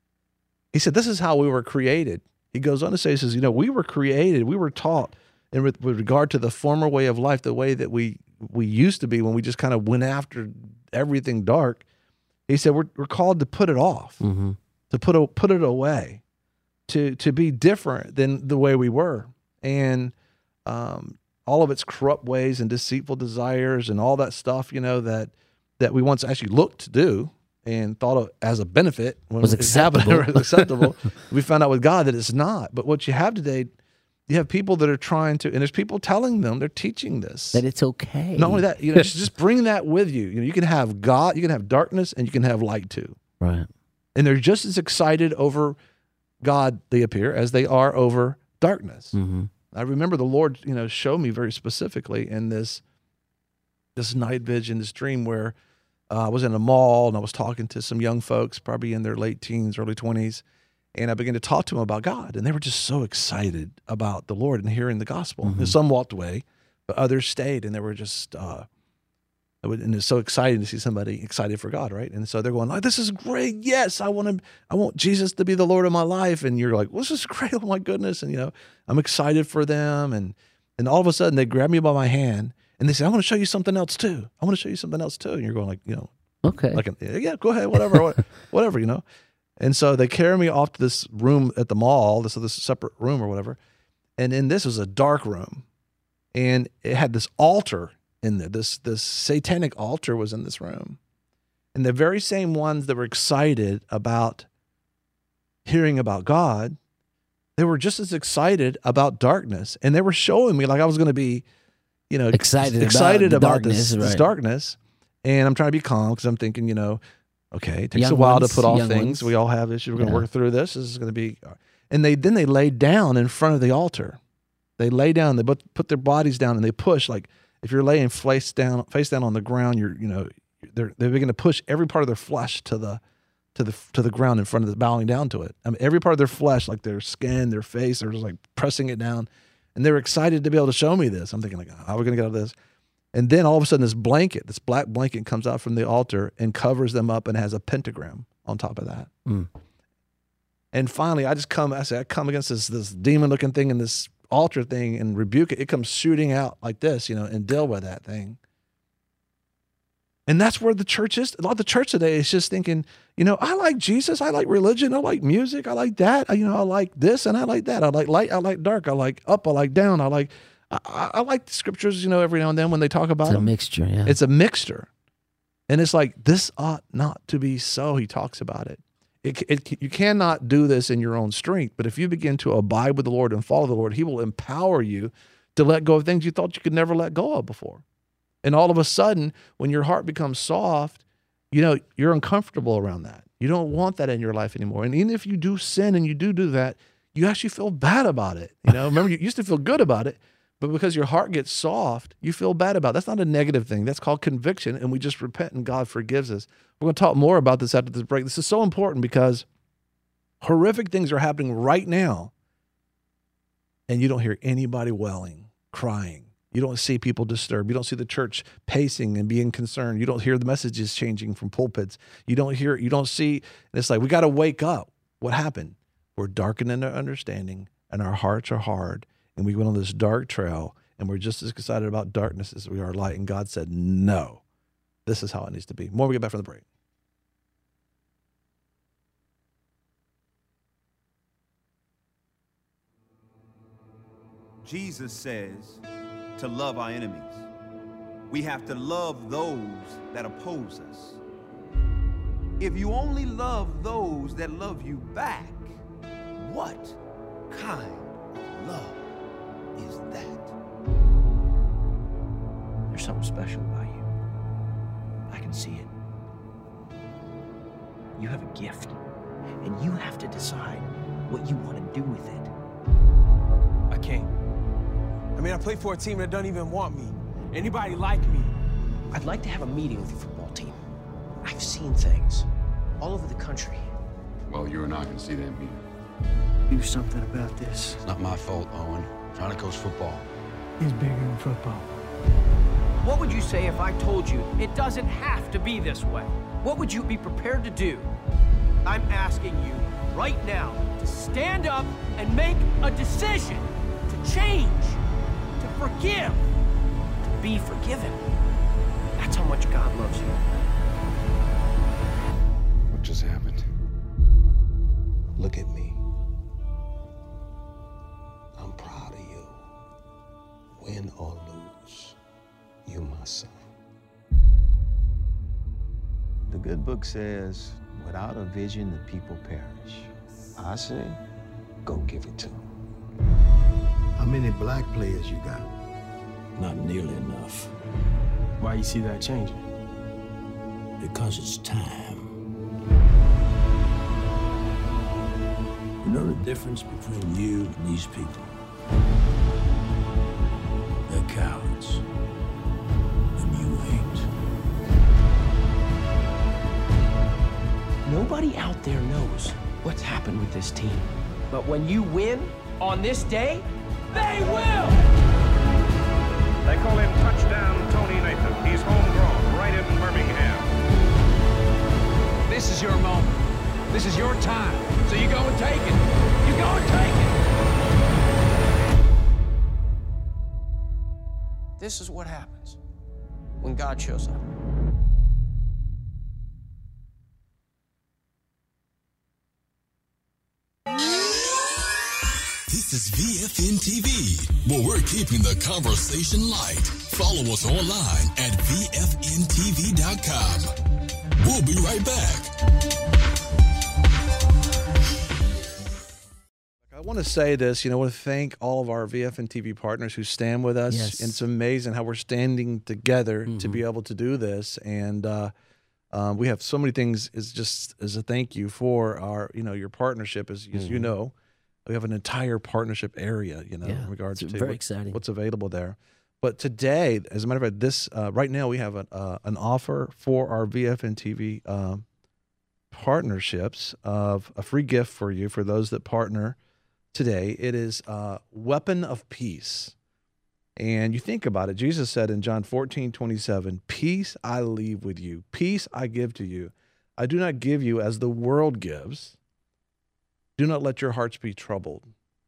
He said, this is how we were created. He goes on to say, he says, we were created, we were taught with regard to the former way of life, the way that we used to be when we just kind of went after everything dark. He said, we're called to put it off, to put it away, to be different than the way we were. And all of its corrupt ways and deceitful desires and all that stuff, that we once actually looked to do and thought of as a benefit when was acceptable. We found out with God that it's not. But what you have today, you have people that are trying to, and there's people telling them, they're teaching this. That it's okay. Not only that, just bring that with you. You can have God, you can have darkness, and you can have light too. Right. And they're just as excited over God, they appear, as they are over darkness. I remember the Lord, showed me very specifically in this night vision, this dream where I was in a mall and I was talking to some young folks, probably in their late teens, early 20s, and I began to talk to them about God. And they were just so excited about the Lord and hearing the gospel. And some walked away, but others stayed, and they were just, and it's so exciting to see somebody excited for God, right? And so they're going, this is great. Yes, I want Jesus to be the Lord of my life. And you're like, well, this is great. Oh my goodness. And, I'm excited for them. And all of a sudden they grab me by my hand and they say, I want to show you something else too. I want to show you something else too. And you're going like, okay, yeah, go ahead, whatever, And so they carry me off to this room at the mall, this separate room or whatever. And in this was a dark room, and it had this altar in there. This satanic altar was in this room. And the very same ones that were excited about hearing about God, they were just as excited about darkness. And they were showing me like I was going to be, excited about this darkness. And I'm trying to be calm because I'm thinking, okay, it takes a while to put off things. We all have issues. We're going to work through this. This is going to be, and they laid down in front of the altar. They lay down, they put their bodies down, and they push. Like if you're laying face down on the ground, they're beginning to push every part of their flesh to the ground in front of bowing down to it. I mean, every part of their flesh, like their skin, their face, they're just like pressing it down. And they were excited to be able to show me this. I'm thinking like, how are we going to get out of this? And then all of a sudden this black blanket comes out from the altar and covers them up and has a pentagram on top of that. And finally I come against this demon looking thing in this altar thing and rebuke it, it comes shooting out like this, and deal with that thing. And that's where the church is. A lot of the church today is just thinking, I like Jesus, I like religion, I like music, I like that, I like this and I like that. I like light, I like dark, I like up, I like down, I like the scriptures, every now and then when they talk about It's a them. mixture, yeah. It's a mixture. And it's like, this ought not to be so. He talks about it. You cannot do this in your own strength, but if you begin to abide with the Lord and follow the Lord, he will empower you to let go of things you thought you could never let go of before. And all of a sudden, when your heart becomes soft, you're uncomfortable around that. You don't want that in your life anymore. And even if you do sin and you do that, you actually feel bad about it. Remember, you used to feel good about it, but because your heart gets soft, you feel bad about it. That's not a negative thing. That's called conviction, and we just repent and God forgives us. We're going to talk more about this after this break. This is so important because horrific things are happening right now, and you don't hear anybody wailing, crying. You don't see people disturbed. You don't see the church pacing and being concerned. You don't hear the messages changing from pulpits. You don't see, and it's like, we got to wake up. What happened? We're darkened in our understanding, and our hearts are hard, and we went on this dark trail, and we're just as excited about darkness as we are light. And God said, no, this is how it needs to be. More when we get back from the break. Jesus says to love our enemies. We have to love those that oppose us. If you only love those that love you back, what kind of love is that? There's something special about you. I can see it. You have a gift, and you have to decide what you want to do with it. I can't. I play for a team that doesn't even want me. Anybody like me? I'd like to have a meeting with your football team. I've seen things all over the country. Well, you and I can see them here. Do something about this. It's not my fault, Owen. I'm trying to coach football. He's bigger than football. What would you say if I told you it doesn't have to be this way? What would you be prepared to do? I'm asking you right now to stand up and make a decision, to change, to forgive, to be forgiven. That's how much God loves you. What just happened? Look at me. I'm proud of you. Win or lose, you my son. The good book says, without a vision, the people perish. I say, go give it to them. How many black players you got? Not nearly enough. Why you see that changing? Because it's time. You know the difference between you and these people? They're cowards. And you ain't. Nobody out there knows what's happened with this team. But when you win on this day, they will! They call him Touchdown Tony Nathan. He's homegrown, right in Birmingham. This is your moment. This is your time. So you go and take it. You go and take it. This is what happens when God shows up. This is VFN TV, where we're keeping the conversation light. Follow us online at VFNTV.com. We'll be right back. I want to say this, I want to thank all of our VFN TV partners who stand with us. Yes. And it's amazing how we're standing together to be able to do this. And we have so many things as a thank you for our, your partnership, as you know. We have an entire partnership area, in regards to very exciting. What's available there. But today, as a matter of fact, this right now we have an offer for our VFN TV partnerships of a free gift for you for those that partner today. It is Weapon of Peace. And you think about it, Jesus said in John 14:27, peace I leave with you, peace I give to you. I do not give you as the world gives. Do not let your hearts be troubled,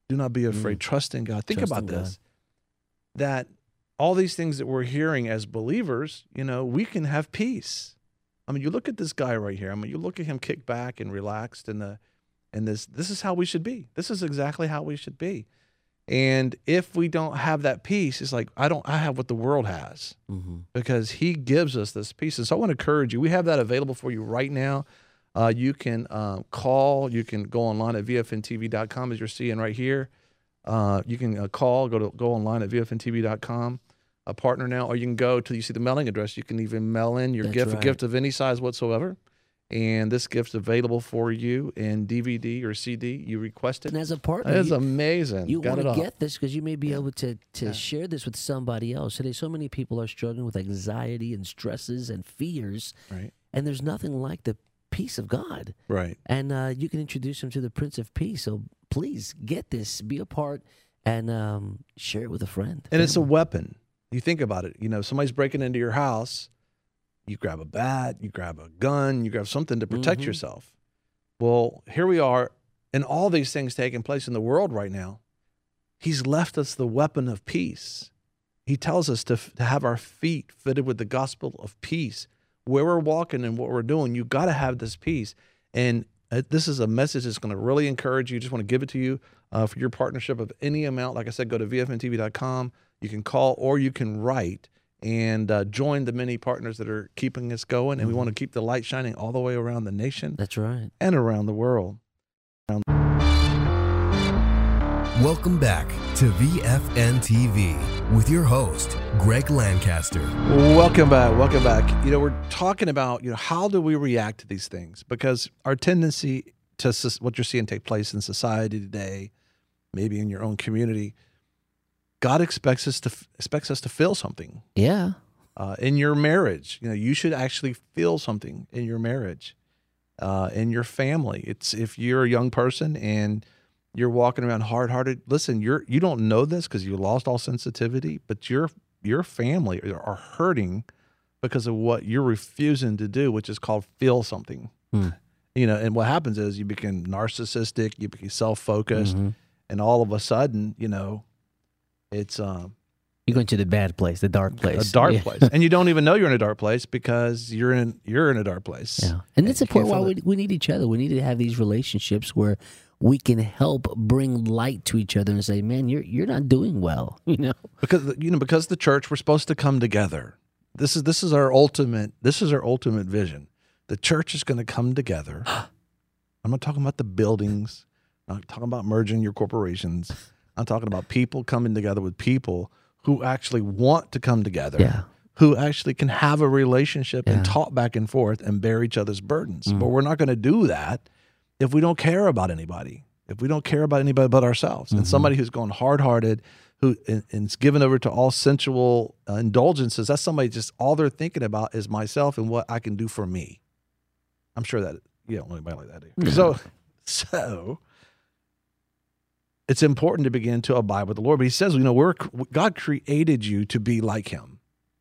Do not be afraid. Trust in God. Think about this. That all these things that we're hearing as believers, we can have peace. I mean, you look at this guy right here. I mean, you look at him kicked back and relaxed, and this is how we should be. This is exactly how we should be. And if we don't have that peace, it's like I have what the world has, because he gives us this peace. And so I want to encourage you. We have that available for you right now. You can call. You can go online at vfntv.com, as you're seeing right here. You can call. Go online at vfntv.com. A partner now, or you can go to, you see the mailing address. You can even mail in your gift, a gift of any size whatsoever. And this gift's available for you in DVD or CD. You request it. And as a partner, it's amazing. You want to get this because you may be able to share this with somebody else. Today, so many people are struggling with anxiety and stresses and fears. Right. And there's nothing like the peace of God. Right. And you can introduce them to the Prince of Peace. So please get this, be a part, and share it with a friend. And it's a weapon. You think about it. Somebody's breaking into your house. You grab a bat, you grab a gun, you grab something to protect yourself. Well, here we are, and all these things taking place in the world right now. He's left us the weapon of peace. He tells us to have our feet fitted with the gospel of peace. Where we're walking and what we're doing, you got to have this peace. And this is a message that's going to really encourage you. Just want to give it to you for your partnership of any amount. Like I said, go to vfntv.com. You can call or you can write. And join the many partners that are keeping us going. And we want to keep the light shining all the way around the nation. That's right. And around the world. Welcome back to VFN TV with your host, Greg Lancaster. Welcome back. Welcome back. We're talking about, how do we react to these things? Because our tendency to what you're seeing take place in society today, maybe in your own community, God expects us to feel something. Yeah. In your marriage, you should actually feel something in your marriage, in your family. It's if you're a young person and you're walking around hard-hearted. Listen, you don't know this because you lost all sensitivity, but your family are hurting because of what you're refusing to do, which is called feel something. And what happens is you become narcissistic, you become self-focused, and all of a sudden, it's you're going to the bad place, the dark place, a dark place, and you don't even know you're in a dark place because you're in a dark place. Yeah, and that's the point why we need each other. We need to have these relationships where we can help bring light to each other and say, "Man, you're not doing well," because the church, we're supposed to come together. This is our ultimate vision. The church is going to come together. I'm not talking about the buildings. I'm not talking about merging your corporations. I'm talking about people coming together with people who actually want to come together, who actually can have a relationship and talk back and forth and bear each other's burdens. But we're not going to do that if we don't care about anybody, if we don't care about anybody but ourselves. And somebody who's gone hard-hearted, who and is given over to all sensual indulgences, that's somebody just all they're thinking about is myself and what I can do for me. I'm sure that you don't know anybody like that, do you? So it's important to begin to abide with the Lord. But he says, God created you to be like him.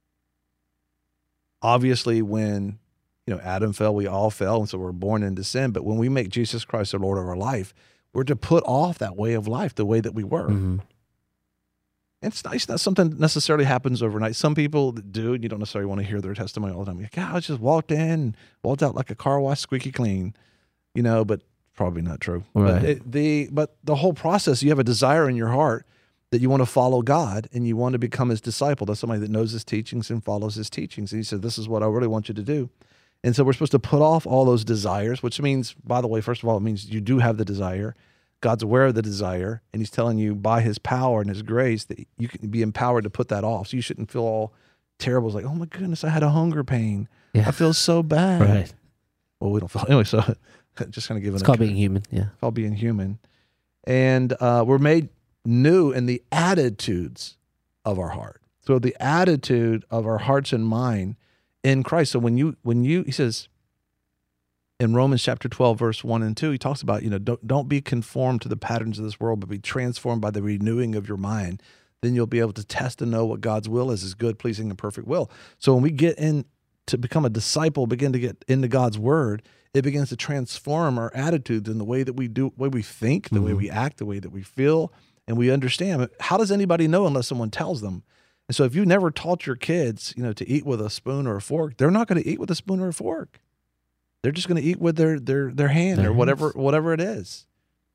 Obviously, when, Adam fell, we all fell, and so we're born into sin. But when we make Jesus Christ the Lord of our life, we're to put off that way of life, the way that we were. And it's nice. Not something that necessarily happens overnight. Some people do, and you don't necessarily want to hear their testimony all the time. You're like, I just walked out like a car wash, squeaky clean, but probably not true. Right. But the whole process, you have a desire in your heart that you want to follow God and you want to become his disciple. That's somebody that knows his teachings and follows his teachings. And he said, this is what I really want you to do. And so we're supposed to put off all those desires, which means, by the way, first of all, it means you do have the desire. God's aware of the desire, and he's telling you by his power and his grace that you can be empowered to put that off. So you shouldn't feel all terrible. It's like, oh my goodness, I had a hunger pain. I feel so bad. Right. Well, we don't feel anyway, so just kind of giving it's called being human. Yeah. It's called being human. And we're made new in the attitudes of our heart. So the attitude of our hearts and mind in Christ. So when you, he says in Romans chapter 12, verse 1 and 2, he talks about, don't be conformed to the patterns of this world, but be transformed by the renewing of your mind. Then you'll be able to test and know what God's will is, his good, pleasing, and perfect will. So when we get in to become a disciple, begin to get into God's word, it begins to transform our attitudes and the way that we do, the way we think, the way we act, the way that we feel, and we understand. How does anybody know unless someone tells them? And so if you never taught your kids, to eat with a spoon or a fork, they're not going to eat with a spoon or a fork. They're just going to eat with their hand or whatever it is.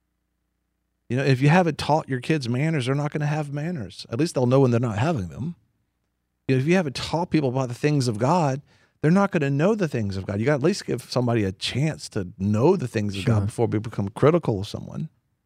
If you haven't taught your kids manners, they're not going to have manners. At least they'll know when they're not having them. If you haven't taught people about the things of God, they're not going to know the things of God. You got to at least give somebody a chance to know the things of God before we become critical of someone.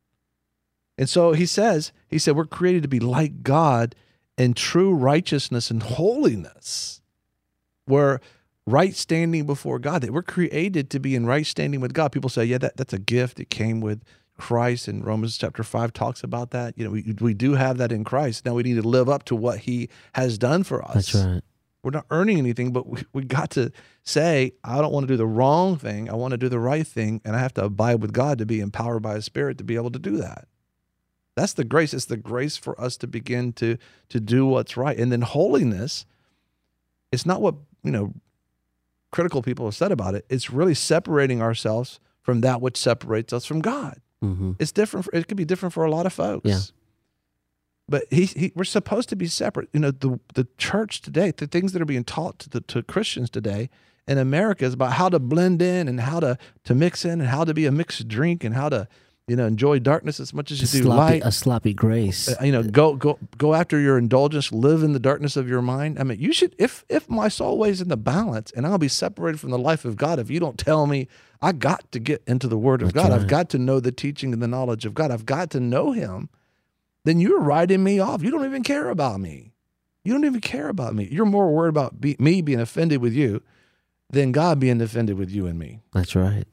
And so he said, we're created to be like God in true righteousness and holiness. We're right standing before God. That we're created to be in right standing with God. People say, yeah, that's a gift. It came with Christ, and Romans chapter 5 talks about that. We do have that in Christ. Now we need to live up to what he has done for us. That's right. We're not earning anything, but we got to say, I don't want to do the wrong thing. I want to do the right thing, and I have to abide with God to be empowered by his Spirit to be able to do that. That's the grace. It's the grace for us to begin to do what's right. And then holiness, it's not what, critical people have said about it. It's really separating ourselves from that which separates us from God. It's different. It could be different for a lot of folks. Yeah. But we're supposed to be separate. The church today, the things that are being taught to Christians today in America is about how to blend in and how to mix in and how to be a mixed drink and how to, enjoy darkness as much as you do light. A sloppy grace. Go after your indulgence, live in the darkness of your mind. I mean, you should, if my soul weighs in the balance and I'll be separated from the life of God, if you don't tell me I got to get into the word of God, I've got to know the teaching and the knowledge of God, I've got to know him, then you're writing me off. You don't even care about me. You don't even care about me. You're more worried about me being offended with you than God being offended with you and me. That's right.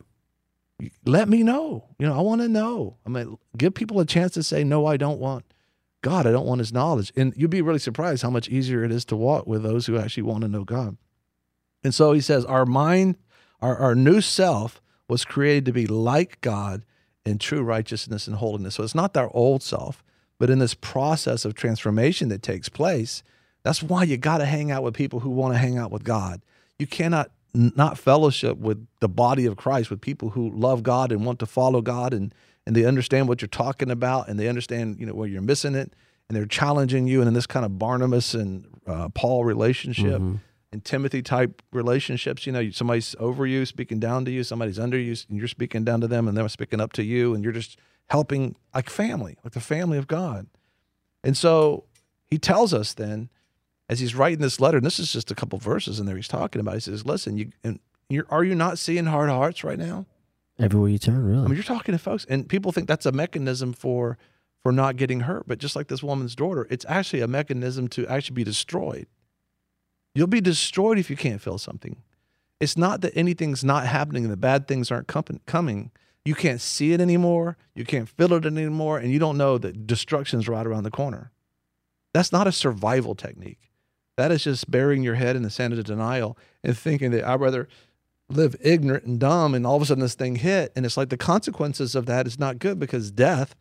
Let me know. I want to know. Give people a chance to say, no, I don't want God. I don't want his knowledge. And you'd be really surprised how much easier it is to walk with those who actually want to know God. And so he says, our mind, our new self was created to be like God in true righteousness and holiness. So it's not our old self, but in this process of transformation that takes place, that's why you got to hang out with people who want to hang out with God. You cannot not fellowship with the body of Christ, with people who love God and want to follow God, and they understand what you're talking about, and they understand where you're missing it, and they're challenging you. And in this kind of Barnabas and Paul relationship and Timothy type relationships, somebody's over you, speaking down to you, somebody's under you, and you're speaking down to them, and they're speaking up to you, and you're just helping like family, like the family of God. And so he tells us then, as he's writing this letter, and this is just a couple verses in there he's talking about, he says, listen, are you not seeing hard hearts right now? Everywhere you turn, really. You're talking to folks, and people think that's a mechanism for not getting hurt. But just like this woman's daughter, it's actually a mechanism to actually be destroyed. You'll be destroyed if you can't feel something. It's not that anything's not happening and the bad things aren't coming. You can't see it anymore. You can't feel it anymore. And you don't know that destruction's right around the corner. That's not a survival technique. That is just burying your head in the sand of denial and thinking that I'd rather live ignorant and dumb, and all of a sudden this thing hit. And it's like the consequences of that is not good, because death,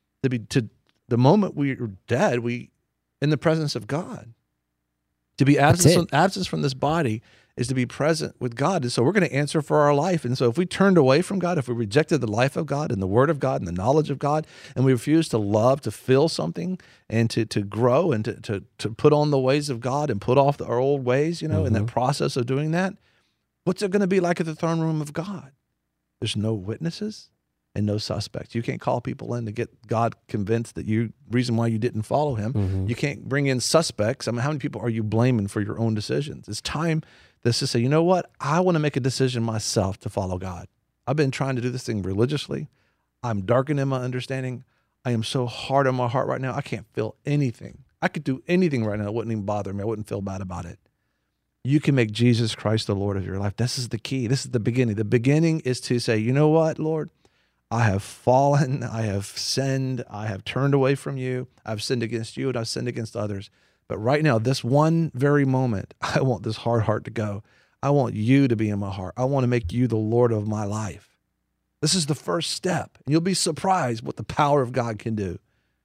to the moment we are dead, we in the presence of God. To be absent from this body is to be present with God. And so we're going to answer for our life. And so if we turned away from God, if we rejected the life of God and the word of God and the knowledge of God, and we refuse to love, to feel something, and to grow and to put on the ways of God and put off our old ways, in that process of doing that, what's it going to be like at the throne room of God? There's no witnesses and no suspects. You can't call people in to get God convinced that reason why you didn't follow him. You can't bring in suspects. How many people are you blaming for your own decisions? It's time to say, you know what? I want to make a decision myself to follow God. I've been trying to do this thing religiously. I'm darkened in my understanding. I am so hard on my heart right now. I can't feel anything. I could do anything right now. It wouldn't even bother me. I wouldn't feel bad about it. You can make Jesus Christ the Lord of your life. This is the key. This is the beginning. The beginning is to say, you know what, Lord? I have fallen, I have sinned, I have turned away from you, I've sinned against you, and I've sinned against others. But right now, this one very moment, I want this hard heart to go. I want you to be in my heart. I want to make you the Lord of my life. This is the first step. And you'll be surprised what the power of God can do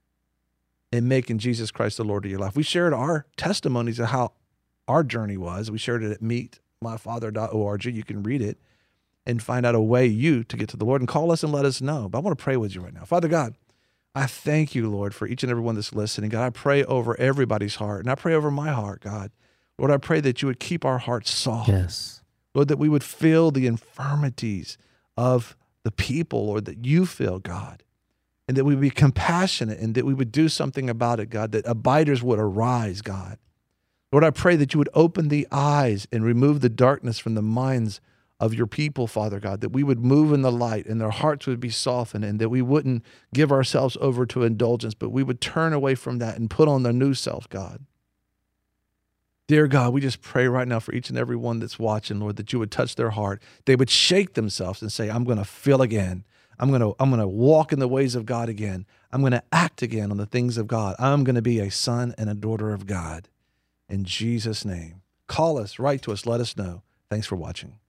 in making Jesus Christ the Lord of your life. We shared our testimonies of how our journey was. We shared it at Meet myfather.org. You can read it and find out a way to get to the Lord, and call us and let us know. But I want to pray with you right now. Father God, I thank you, Lord, for each and every one that's listening. God, I pray over everybody's heart, and I pray over my heart, God. Lord, I pray that you would keep our hearts soft. Yes. Lord, that we would feel the infirmities of the people, Lord, that you feel, God, and that we would be compassionate and that we would do something about it, God, that abiders would arise, God. Lord, I pray that you would open the eyes and remove the darkness from the minds of your people, Father God, that we would move in the light and their hearts would be softened, and that we wouldn't give ourselves over to indulgence, but we would turn away from that and put on the new self, God. Dear God, we just pray right now for each and every one that's watching, Lord, that you would touch their heart. They would shake themselves and say, I'm going to feel again. I'm going to walk in the ways of God again. I'm going to act again on the things of God. I'm going to be a son and a daughter of God. In Jesus' name. Call us, write to us, let us know. Thanks for watching.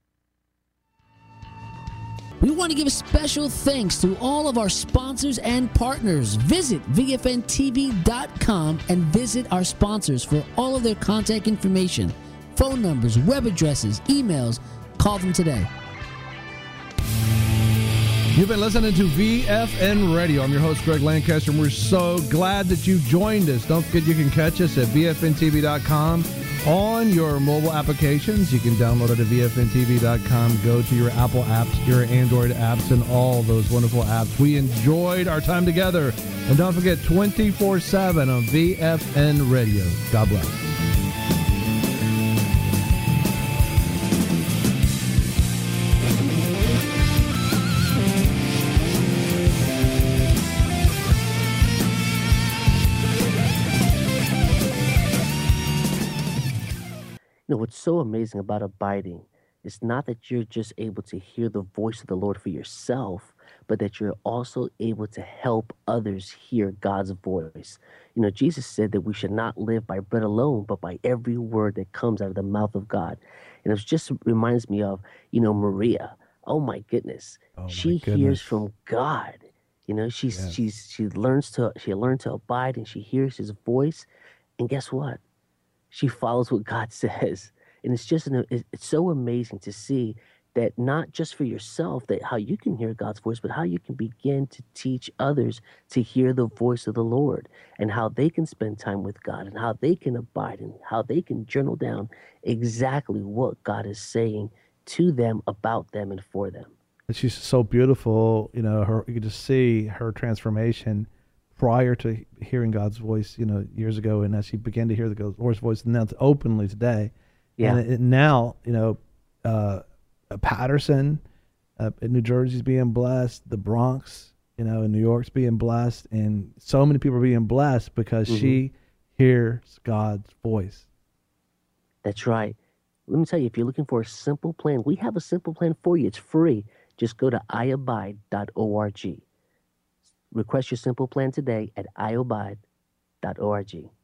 We want to give a special thanks to all of our sponsors and partners. Visit VFNTV.com and visit our sponsors for all of their contact information, phone numbers, web addresses, emails. Call them today. You've been listening to VFN Radio. I'm your host, Greg Lancaster, and we're so glad that you joined us. Don't forget you can catch us at VFNTV.com on your mobile applications. You can download it at VFNTV.com. Go to your Apple apps, your Android apps, and all those wonderful apps. We enjoyed our time together. And don't forget, 24/7 on VFN Radio. God bless. You know, what's so amazing about abiding is not that you're just able to hear the voice of the Lord for yourself, but that you're also able to help others hear God's voice. You know, Jesus said that we should not live by bread alone, but by every word that comes out of the mouth of God. And it just reminds me of, you know, Maria. Oh my goodness. She hears from God. You know, she learned to abide, and she hears his voice. And guess what? She follows what God says. And it's just, it's so amazing to see that not just for yourself, that how you can hear God's voice, but how you can begin to teach others to hear the voice of the Lord, and how they can spend time with God, and how they can abide, and how they can journal down exactly what God is saying to them, about them, and for them. And she's so beautiful. You know, you could just see her transformation prior to hearing God's voice, you know, years ago, and as she began to hear the Lord's voice, and now it's openly today. Yeah. And now, you know, Patterson in New Jersey's being blessed, the Bronx, you know, in New York's being blessed, and so many people are being blessed because she hears God's voice. That's right. Let me tell you, if you're looking for a simple plan, we have a simple plan for you. It's free. Just go to iabide.org. Request your simple plan today at iabide.org.